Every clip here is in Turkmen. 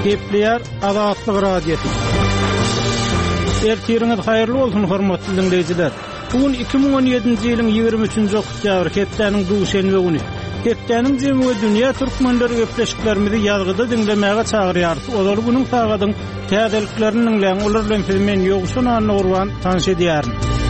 Kepler Azatlyk radiosu. Ertiriniz hayırlı olsun hormatly dinleyijiler. Bugün 2017-nji ýylyň 23-nji oktýabr hepdeniň duşenbe güni. Hepdeniň jemgy dünýä türkmenleri gepleşiklerimizi ýazgyda dinlemäge çagyrýar. Olar bunyň tagadyň täzeliklerini dinleýän ular bilen filmen ýoguşan anlagurwan tanış edýär.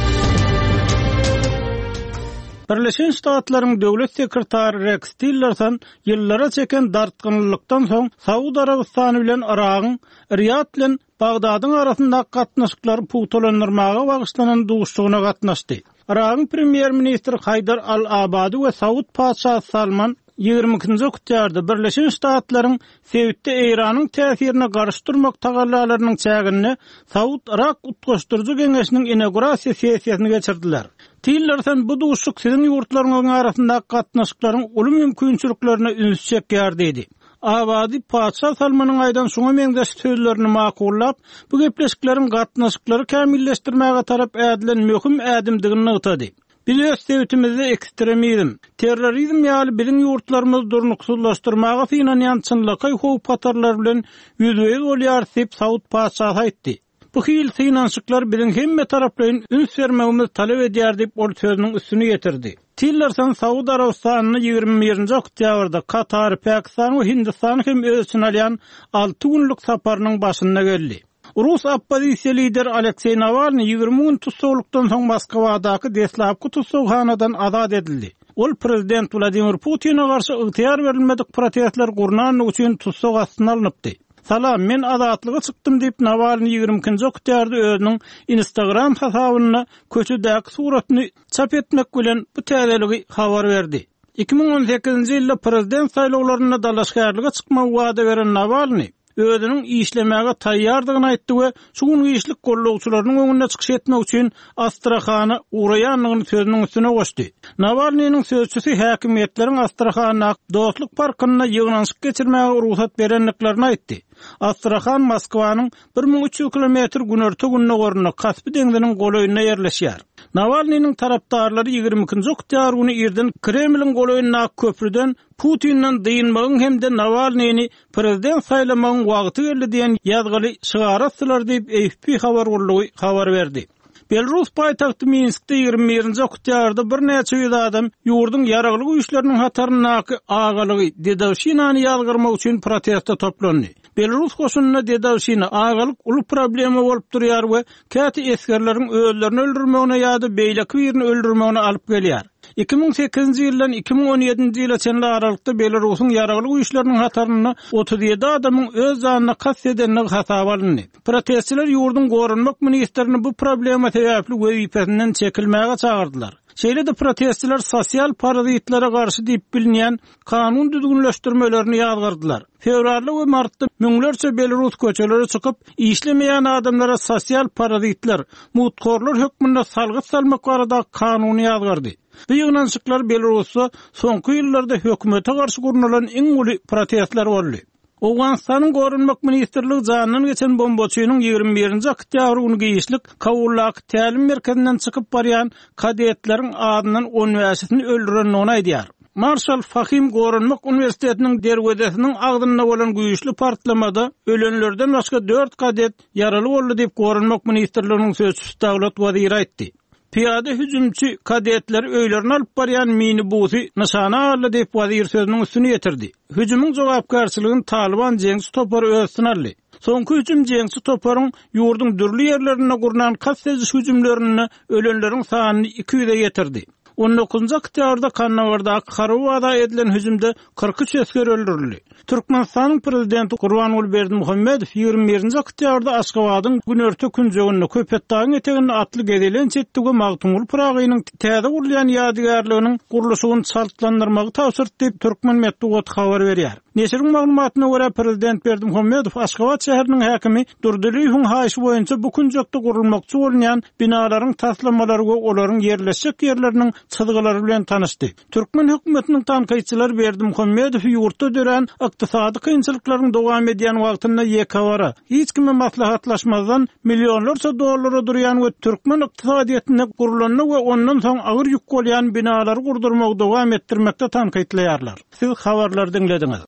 Birleşen Ştatlaryň döwlet sekretary Rex Tillerson ýyllara çeken dartgynlykdan soň Saudi Arabistany bilen Iragyň Riyad bilen Bagdadyň arasynda gatnaşyklary puwtalandyrmaga bagyşlanan duşugyna gatnaşdy. Iragyň premier ministri Haydar al-Abadi we Saud paçasy Salman 22-nji oktýarda Birleşen Ştatlaryň Sewitde Iranyň täsirini garşdyrmak tagallalarynyň çägini Saud Irak utgaşdyrjy geňeşiniň inaugurasiýa sessiýasyny geçirdiler. Tillerson bu duşuk sizin ýurtlaryňyň arasynda gatnaşyklaryň uly mümkinçiliklerine üns çekýär dedi. Abadi Paça Salmanyň aýdan şoňa meňdeş sözlerini makullap, bu gepleşikleriň gatnaşyklary kämilleşdirmäge tarap ädilen möhüm ädimdigini ýytady. Biz öz sewitimizi ekstremizm, terrorizm ýaly biziň ýurtlarymyzy durnuksuzlaşdyrmaga synanýan çynlyky howpatarlar bilen ýüzüýüz bolýar diýip Saud paçasy aýtdy. Bu hil synanşyklar biziň hemme taraplaryň üns bermegimizi talep edýär diýip ol sözüniň üstüne ýetirdi. Tillerson Saudi Arabistanyny 21-nji oktýabrda Katar, Pakistan we Hindistan hem özüne alýan 6 günlük saparynyň başynda geldi. Rus oppozisiýa lideri Aleksey Navalny 20 gün tutsaklykdan soň Moskwadaky Deslapky tutsakxanadan azad edildi. Ol prezident Vladimir Putin'e garşy ygtyar berilmedik protestler gurnan üçin tutsak astyna alınıpdy. Salam, men azatlyga çykdym diýip Navalny 22-nji oktýarda özüniň Instagram hasabyna köçedäki suratyny çap etmek bilen bu täzeligi habar berdi. 2018-nji ýylda prezident saýlawlaryna dalaşgärlige çykmak wada beren Navalny özüniň işlemäge taýýardygyny aýtdy we şu gün işlik gollawçylarynyň öňüne çykyş etmek üçin Astrakhana uraýanlygyny sözüniň üstüne goşdy. Navalnyň sözçüsi häkimetleriň Astrakhana dostluk parkyna ýygnanşyk geçirmäge ruhsat berenliklerini aýtdy. Astrakhan Moskwanyň 1300 kilometr günörtü günne goruna Kaspy deňziniň golaýyna ýerleşýär. Navalnyň tarapdarlary 22-nji oktýabr güni irden Kremliň golaýyna köprüden Putin'den dyýynmagyň hemde Navalnyny prezident saýlamagyň wagty geldi diýen ýazgyly şygaratdylar diýip AFP habar gurulugy habar berdi. Belarus paýtagty Minskde 21-nji oktýarda bir neçe ýüz adam ýurduň ýaraglyk güýçleriniň hatarynaky agalygy Dedawşinany ýalgyrmak üçin protestde toplandy. Belarus goşunyna Dedawşina agalyk uly problema bolup durýar we käte eskerleriň özlerini öldürmegine ýa-da beýleki birini öldürmegine alyp gelýär. 2008-nji ýyldan 2017-nji ýyla çenli aralykda Belarusyň ýaraglyk güýçleriniň hataryna 37 adamyň öz janyna kast edenligi hasaba alındy. Protestçiler ýurdun gorunmak ministrini bu problema sebäpli wezipesinden çekilmäge çagyrdylar. Şeýle de protestçiler sosial parazitlere garşy diýip bilinýän kanun düzgünleşdirmelerini ýazgyrdylar. Fevralda we martda müňlerçe Belarus köçeleri çykyp işlemeýän adamlara sosial parazitler, mutkorlar hökmünde salgyt salmak barada kanuny ýazgyrdy. Bu ýygnanşyklar Belarusda soňky ýyllarda hökümete garşy gurulan iň uly protestler boldy. Owganstanyň gorunmak ministrligi janyny geçen bombaçynyň 21-nji oktýabr güni giýişlik Kabullaky tälim merkezinden çykyp barýan kadetleriň adynyň 10 wäsitini öldürenini aýdýar. Marshall Fahim Gorunmak Universitetiniň derwedesiniň agdyna bolan güýçli partlamada ölenlerden başga 4 kadet yaraly boldy diýip Gorunmak ministrliginiň sözçüsi Dawlat Wazir aýtdy. Piyade hüjümçi kadetler öýlerini alyp barýan minibusy nyşana aldy diýip wazir sözüniň üstüne ýetirdi. Hüjümüň jogapkarçylygyny Taliban jeňsi topary özüne aldy. Soňky hüjüm jeňsi toparyň ýurduň dürli ýerlerine gurulan kassejiş hüjümlerini ölenleriň sanyny 200'e ýetirdi. 19-njy oktýabrda Kannawardaky Xarwada edilen hüjümde 43 esker öldürildi. Türkmenistanyň prezidenti Gurbanuly Berdimuhammedow 21-nji oktýabrda Aşgabatyň günörtü künjeginde Köpetdagyň eteginde atly gezilen çetdige Magtumul Pragynyň täze gurulýan ýadygarlyginiň gurulşygyny çaltlandyrmagy tapşyrdy diýip Türkmen Medeniýet habar berýär. Neşriň maglumatyna görä prezident Berdimuhammedow Aşgabat şäheriniň häkimi Durdulyň haýşy boýunça bu künjekde gurulmakçy bolan binalaryň taslammalary we olaryň ýerleşik ýerleriniň çyzgylary bilen tanışdy. Türkmen hökümetiniň tanqyçylary Berdimuhammedow ýurtda dören ykdysady kynçylyklaryň dowam edýän wagtynda ýekawara hiç kime maslahatlaşmazdan millionlarça dollara durýan we Türkmen ykdysadyetine gurulanyny we ondan soň agyr ýük bolýan binalary gurdurmagy dowam etdirmekde tanqytlaýarlar. Siz habarlary dinlediňiz.